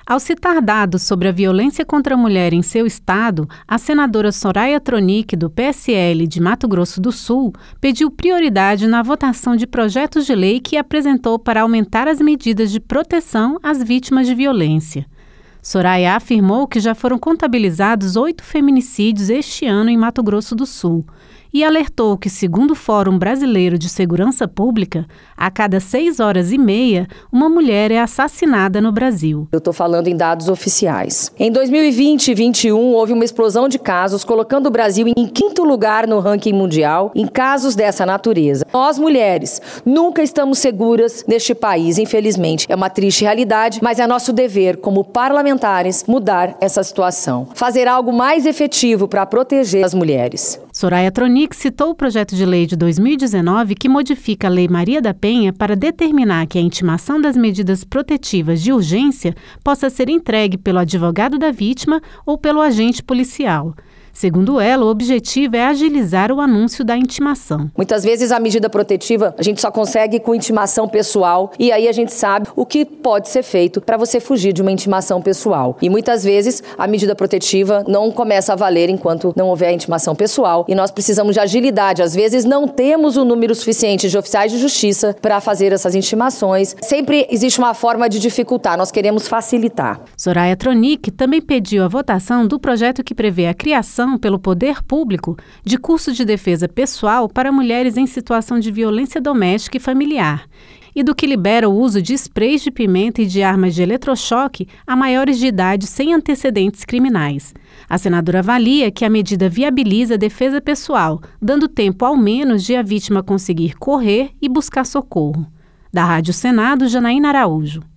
Ao citar dados sobre a violência contra a mulher em seu estado, a senadora Soraya Tronic, do PSL de Mato Grosso do Sul, pediu prioridade na votação de projetos de lei que apresentou para aumentar as medidas de proteção às vítimas de violência. Soraya afirmou que já foram contabilizados 8 feminicídios este ano em Mato Grosso do Sul e alertou que, segundo o Fórum Brasileiro de Segurança Pública, a cada 6 horas e meia, uma mulher é assassinada no Brasil. Eu estou falando em dados oficiais. Em 2020 e 2021, houve uma explosão de casos, colocando o Brasil em 5º lugar no ranking mundial em casos dessa natureza. Nós, mulheres, nunca estamos seguras neste país, infelizmente. É uma triste realidade, mas é nosso dever, como parlamentares, mudar essa situação. Fazer algo mais efetivo para proteger as mulheres. Soraya Tronic citou o projeto de lei de 2019 que modifica a Lei Maria da Penha para determinar que a intimação das medidas protetivas de urgência possa ser entregue pelo advogado da vítima ou pelo agente policial. Segundo ela, o objetivo é agilizar o anúncio da intimação. Muitas vezes a medida protetiva a gente só consegue com intimação pessoal e aí a gente sabe o que pode ser feito para você fugir de uma intimação pessoal. E muitas vezes a medida protetiva não começa a valer enquanto não houver a intimação pessoal e nós precisamos de agilidade. Às vezes não temos o número suficiente de oficiais de justiça para fazer essas intimações. Sempre existe uma forma de dificultar, nós queremos facilitar. Soraya Tronic também pediu a votação do projeto que prevê a criação pelo poder público de curso de defesa pessoal para mulheres em situação de violência doméstica e familiar e do que libera o uso de sprays de pimenta e de armas de eletrochoque a maiores de idade sem antecedentes criminais. A senadora avalia que a medida viabiliza a defesa pessoal, dando tempo ao menos de a vítima conseguir correr e buscar socorro. Da Rádio Senado, Janaína Araújo.